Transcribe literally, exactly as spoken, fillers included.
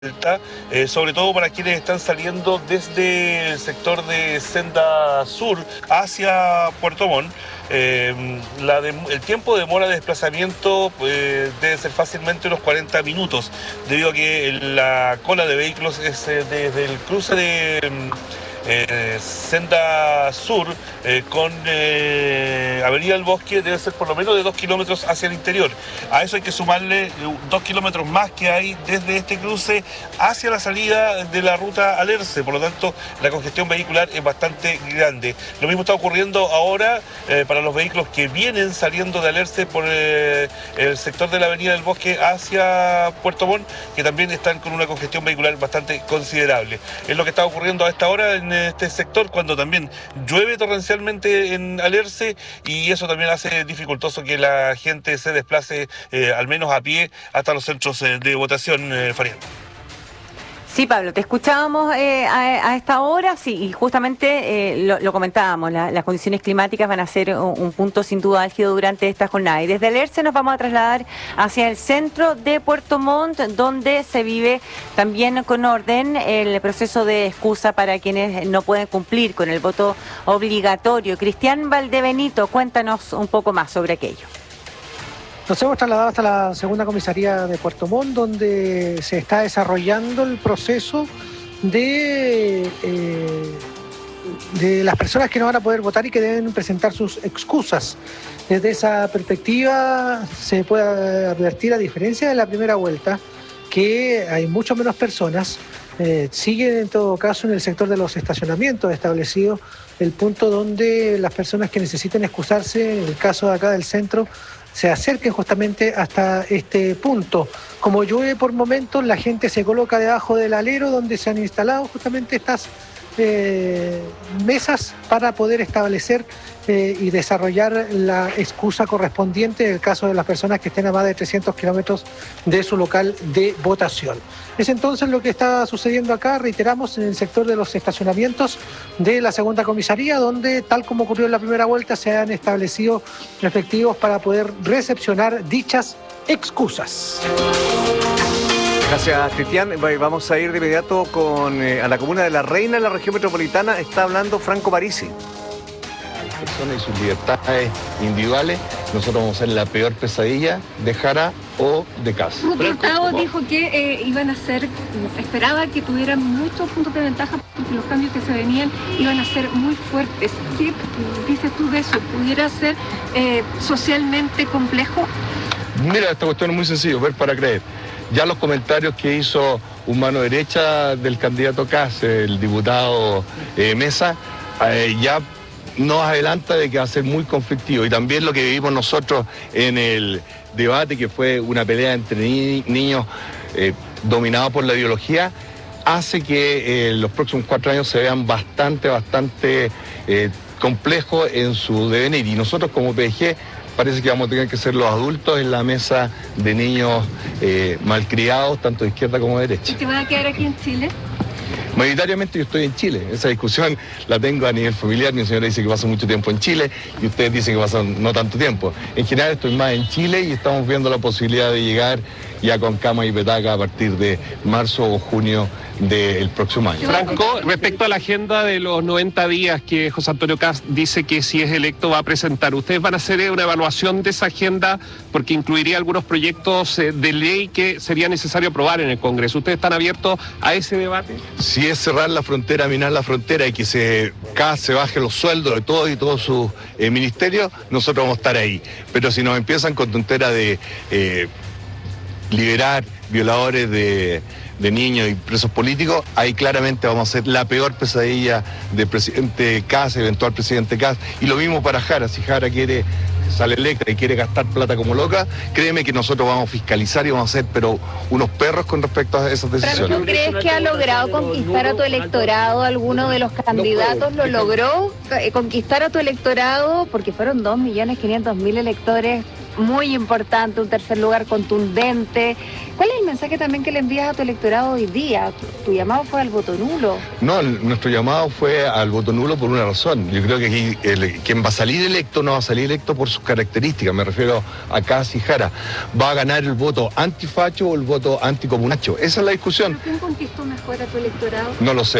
Eh, sobre todo para quienes están saliendo desde el sector de Senda Sur hacia Puerto Montt. Eh, la de, el tiempo de demora de desplazamiento eh, debe ser fácilmente unos cuarenta minutos, debido a que la cola de vehículos es eh, desde el cruce de eh, Senda Sur eh, con eh, Avenida del Bosque, debe ser por lo menos de dos kilómetros hacia el interior. A eso hay que sumarle dos kilómetros más que hay desde este cruce hacia la salida de la ruta Alerce. Por lo tanto, la congestión vehicular es bastante grande. Lo mismo está ocurriendo ahora eh, para los vehículos que vienen saliendo de Alerce por eh, el sector de la Avenida del Bosque hacia Puerto Montt, que también están con una congestión vehicular bastante considerable. Es lo que está ocurriendo a esta hora en este sector, cuando también llueve torrencialmente en Alerce, y eso también hace dificultoso que la gente se desplace eh, al menos a pie hasta los centros eh, de votación, eh, Fabián. Sí, Pablo, te escuchábamos eh, a, a esta hora, sí, y justamente eh, lo, lo comentábamos, la, las condiciones climáticas van a ser un, un punto sin duda álgido durante esta jornada. Y desde Alerce nos vamos a trasladar hacia el centro de Puerto Montt, donde se vive también con orden el proceso de excusa para quienes no pueden cumplir con el voto obligatorio. Cristian Valdebenito, cuéntanos un poco más sobre aquello. Nos hemos trasladado hasta la segunda comisaría de Puerto Montt, donde se está desarrollando el proceso de, eh, de las personas que no van a poder votar y que deben presentar sus excusas. Desde esa perspectiva se puede advertir, a diferencia de la primera vuelta, que hay mucho menos personas. Eh, sigue en todo caso en el sector de los estacionamientos establecido el punto donde las personas que necesiten excusarse, en el caso de acá del centro, se acerquen justamente hasta este punto. Como llueve por momentos, la gente se coloca debajo del alero donde se han instalado justamente estas eh, mesas para poder establecer eh, y desarrollar la excusa correspondiente en el caso de las personas que estén a más de trescientos kilómetros de su local de votación. Es entonces lo que está sucediendo acá, reiteramos, en el sector de los estacionamientos de la segunda comisaría, donde, tal como ocurrió en la primera vuelta, se han establecido efectivos para poder recepcionar dichas excusas. Gracias, Cristian. Vamos a ir de inmediato con, eh, a la comuna de La Reina, en la región metropolitana. Está hablando Franco Parisi. Las personas y sus libertades individuales, nosotros vamos a ser la peor pesadilla de Jara o de Kast. Gustavo dijo que eh, iban a ser, esperaba que tuvieran muchos puntos de ventaja porque los cambios que se venían iban a ser muy fuertes. ¿Qué dices tú de eso? ¿Pudiera ser eh, socialmente complejo? Mira, esta cuestión es muy sencillo, ver para creer. Ya los comentarios que hizo un mano derecha del candidato Kast, el diputado eh, Mesa, eh, ya nos adelanta de que va a ser muy conflictivo. Y también lo que vivimos nosotros en el debate, que fue una pelea entre ni niños eh, dominados por la ideología, hace que eh, los próximos cuatro años se vean bastante, bastante eh, complejos en su devenir. Y nosotros como P G parece que vamos a tener que ser los adultos en la mesa de niños eh, malcriados, tanto de izquierda como de derecha. ¿Y te vas a quedar aquí en Chile? Mayoritariamente yo estoy en Chile. Esa discusión la tengo a nivel familiar. Mi señora dice que paso mucho tiempo en Chile y ustedes dicen que pasan no tanto tiempo. En general estoy más en Chile y estamos viendo la posibilidad de llegar ya con cama y petaca a partir de marzo o junio del próximo año. Franco, respecto a la agenda de los noventa días que José Antonio Kast dice que si es electo va a presentar, ¿ustedes van a hacer una evaluación de esa agenda porque incluiría algunos proyectos de ley que sería necesario aprobar en el Congreso? ¿Ustedes están abiertos a ese debate? Si es cerrar la frontera, minar la frontera y que se, Kast se baje los sueldos de todos y todos sus eh, ministerios, nosotros vamos a estar ahí. Pero si nos empiezan con tontera de eh, liberar violadores de... de niños y presos políticos, ahí claramente vamos a ser la peor pesadilla del presidente Kast, eventual presidente Kast. Y lo mismo para Jara. Si Jara quiere, sale electa y quiere gastar plata como loca, créeme que nosotros vamos a fiscalizar y vamos a ser pero unos perros con respecto a esas decisiones. ¿Tú crees que ha logrado conquistar a tu electorado? ¿Alguno de los candidatos lo logró conquistar a tu electorado? Porque fueron dos millones quinientos mil electores muy importante, un tercer lugar contundente. ¿Cuál es el mensaje también que le envías a tu electorado hoy día? Tu, tu llamado fue al voto nulo. No, el- nuestro llamado fue al voto nulo por una razón. Yo creo que aquí el- quien va a salir electo no va a salir electo por sus características, me refiero a Kast y Jara. Va a ganar el voto antifacho o el voto anticomunacho. Esa es la discusión. ¿Quién conquistó mejor a tu electorado? No lo sé.